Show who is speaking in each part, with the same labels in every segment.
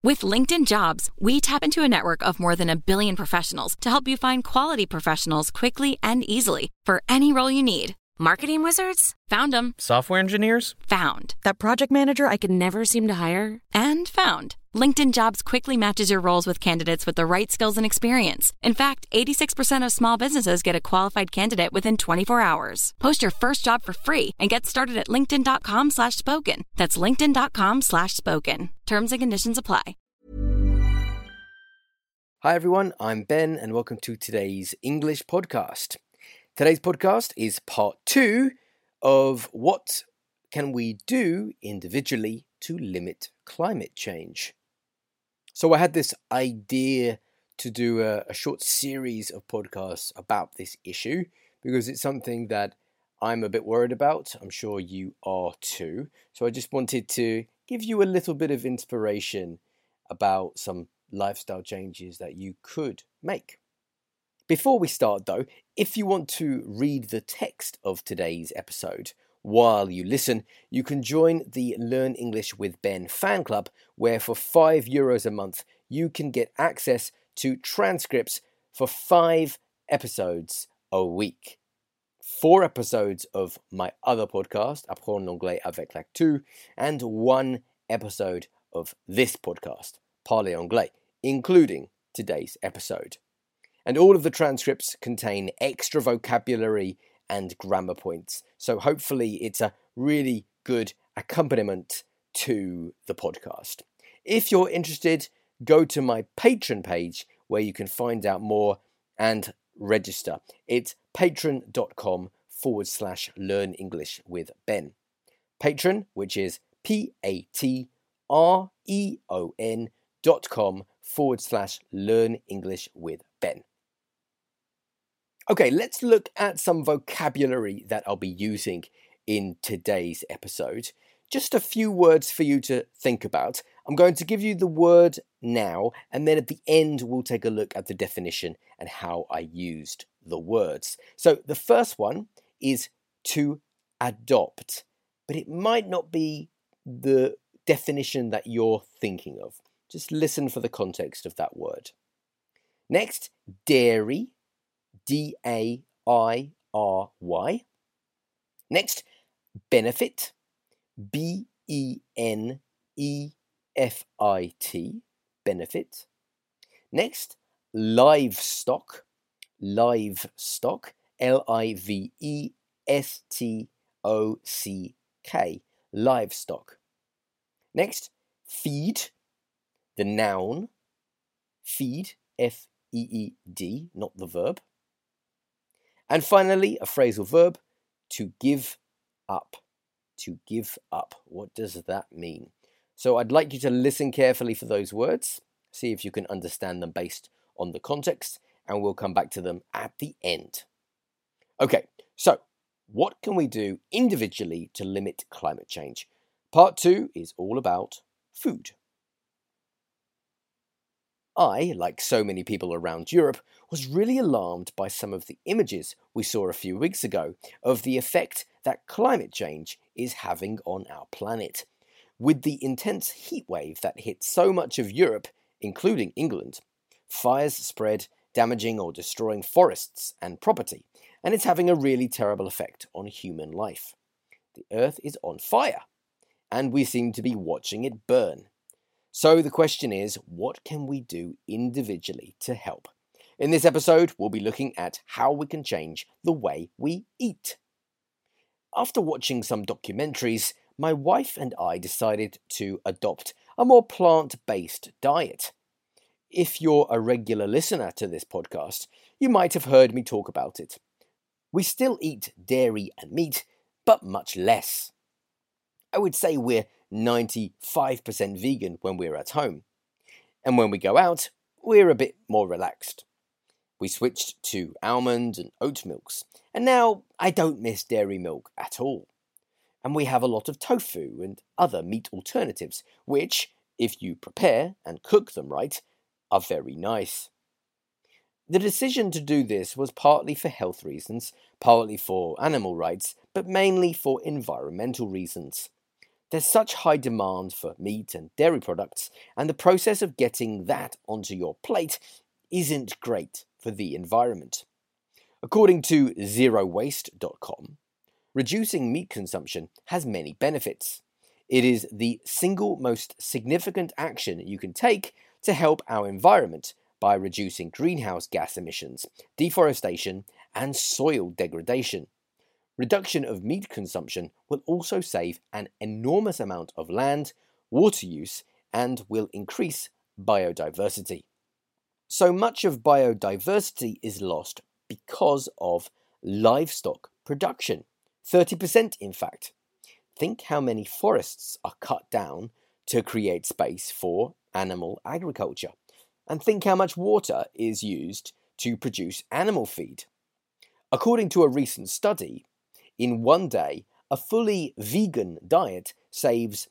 Speaker 1: With LinkedIn Jobs, we tap into a network of more than 1 billion professionals to help you find quality professionals quickly and easily for any role you need. Marketing wizards? Found them.
Speaker 2: Software engineers?
Speaker 1: Found. That project manager I could never seem to hire? And found. LinkedIn Jobs quickly matches your roles with candidates with the right skills and experience. In fact, 86% of small businesses get a qualified candidate within 24 hours. Post your first job for free and get started at linkedin.com/spoken. That's linkedin.com/spoken. Terms and conditions apply.
Speaker 3: Hi everyone, I'm Ben and welcome to today's English podcast. Today's podcast is part 2 of what can we do individually to limit climate change. So I had this idea to do a short series of podcasts about this issue because it's something that I'm a bit worried about. I'm sure you are too. So I just wanted to give you a little bit of inspiration about some lifestyle changes that you could make. Before we start though, if you want to read the text of today's episode while you listen, you can join the Learn English with Ben fan club, where for €5 a month you can get access to transcripts for 5 episodes a week. 4 episodes of my other podcast, Apprendre l'anglais avec l'actu, and 1 episode of this podcast, Parler anglais, including today's episode. And all of the transcripts contain extra vocabulary and grammar points. So hopefully it's a really good accompaniment to the podcast. If you're interested, go to my Patreon page where you can find out more and register. It's patreon.com/learn English with Ben. Patreon, which is patreon.com/learn English with Ben. Okay, let's look at some vocabulary that I'll be using in today's episode. Just a few words for you to think about. I'm going to give you the word now, and then at the end we'll take a look at the definition and how I used the words. So the first one is to adopt, but it might not be the definition that you're thinking of. Just listen for the context of that word. Next, dairy. D-A-I-R-Y. Next, benefit. B-E-N-E-F-I-T. Benefit. Next, livestock. Livestock. L-I-V-E-S-T-O-C-K. Livestock. Next, feed. The noun. Feed. F-E-E-D, not the verb. And finally, a phrasal verb, to give up. To give up. What does that mean? So I'd like you to listen carefully for those words, see if you can understand them based on the context, and we'll come back to them at the end. Okay, so what can we do individually to limit climate change? Part 2 is all about food. I, like so many people around Europe, was really alarmed by some of the images we saw a few weeks ago of the effect that climate change is having on our planet. With the intense heat wave that hit so much of Europe, including England, fires spread, damaging or destroying forests and property, and it's having a really terrible effect on human life. The Earth is on fire, and we seem to be watching it burn. So the question is, what can we do individually to help? In this episode, we'll be looking at how we can change the way we eat. After watching some documentaries, my wife and I decided to adopt a more plant-based diet. If you're a regular listener to this podcast, you might have heard me talk about it. We still eat dairy and meat, but much less. I would say we're 95% vegan when we're at home. And when we go out, we're a bit more relaxed. We switched to almond and oat milks, and now I don't miss dairy milk at all. And we have a lot of tofu and other meat alternatives, which, if you prepare and cook them right, are very nice. The decision to do this was partly for health reasons, partly for animal rights, but mainly for environmental reasons. There's such high demand for meat and dairy products, and the process of getting that onto your plate isn't great for the environment. According to zerowaste.com, reducing meat consumption has many benefits. It is the single most significant action you can take to help our environment by reducing greenhouse gas emissions, deforestation, and soil degradation. Reduction of meat consumption will also save an enormous amount of land, water use, and will increase biodiversity. So much of biodiversity is lost because of livestock production. 30% in fact. Think how many forests are cut down to create space for animal agriculture. And think how much water is used to produce animal feed. According to a recent study, in one day, a fully vegan diet saves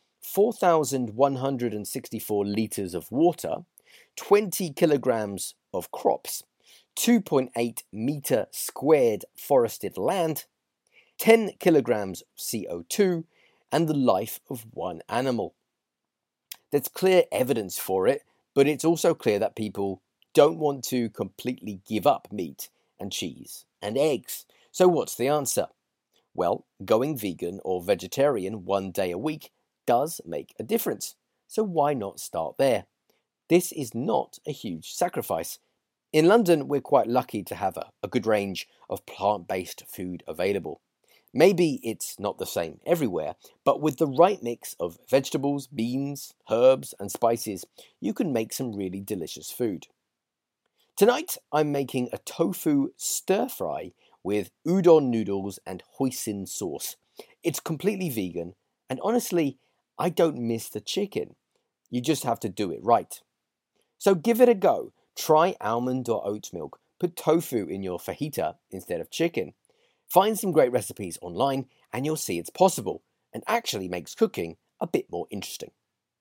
Speaker 3: 4,164 litres of water, 20 kilograms of crops, 2.8 metre squared forested land, 10 kilograms of CO2, and the life of one animal. There's clear evidence for it, but it's also clear that people don't want to completely give up meat and cheese and eggs. So what's the answer? Well, going vegan or vegetarian one day a week does make a difference. So why not start there? This is not a huge sacrifice. In London, we're quite lucky to have a good range of plant-based food available. Maybe it's not the same everywhere, but with the right mix of vegetables, beans, herbs, and spices, you can make some really delicious food. Tonight, I'm making a tofu stir-fry with udon noodles and hoisin sauce. It's completely vegan, and honestly, I don't miss the chicken. You just have to do it right. So give it a go. Try almond or oat milk. Put tofu in your fajita instead of chicken. Find some great recipes online, and you'll see it's possible, and actually makes cooking a bit more interesting.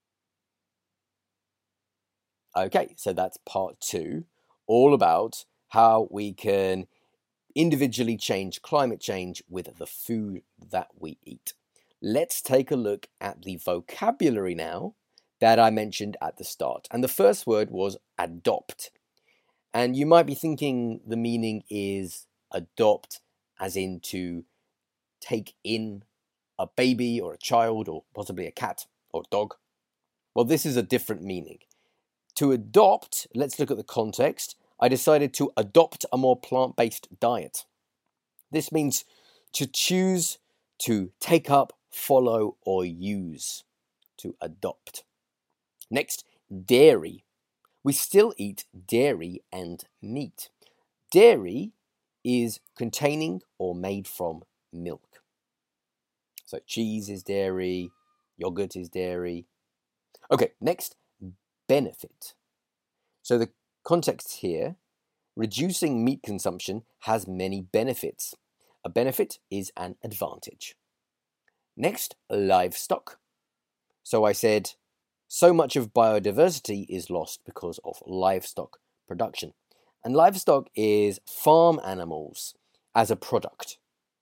Speaker 3: Okay, so that's part 2, all about how we can individually change climate change with the food that we eat. Let's take a look at the vocabulary now that I mentioned at the start. And the first word was adopt. And you might be thinking the meaning is adopt as in to take in a baby or a child or possibly a cat or dog. Well, this is a different meaning. To adopt, let's look at the context. I decided to adopt a more plant-based diet. This means to choose, to take up, follow, or use. To adopt. Next, dairy. We still eat dairy and meat. Dairy is containing or made from milk. So cheese is dairy, yogurt is dairy. Okay, next, benefit. So the context here, reducing meat consumption has many benefits. A benefit is an advantage. Next, livestock. So I said, so much of biodiversity is lost because of livestock production. And livestock is farm animals as a product.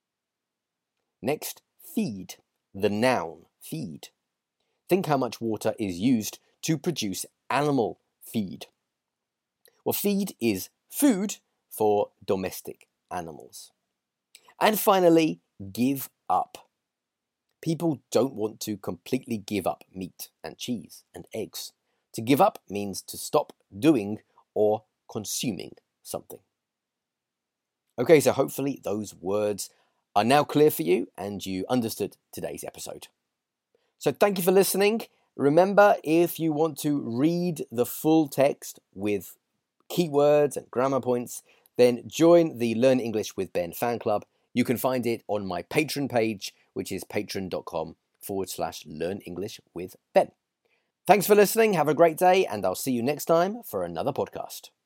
Speaker 3: Next, feed. The noun, feed. Think how much water is used to produce animal feed. Well, feed is food for domestic animals. And finally, give up. People don't want to completely give up meat and cheese and eggs. To give up means to stop doing or consuming something. Okay, so hopefully those words are now clear for you and you understood today's episode. So thank you for listening. Remember, if you want to read the full text with keywords and grammar points, then join the Learn English with Ben fan club. You can find it on my Patreon page, which is patreon.com/Learn English with Ben. Thanks for listening. Have a great day, and I'll see you next time for another podcast.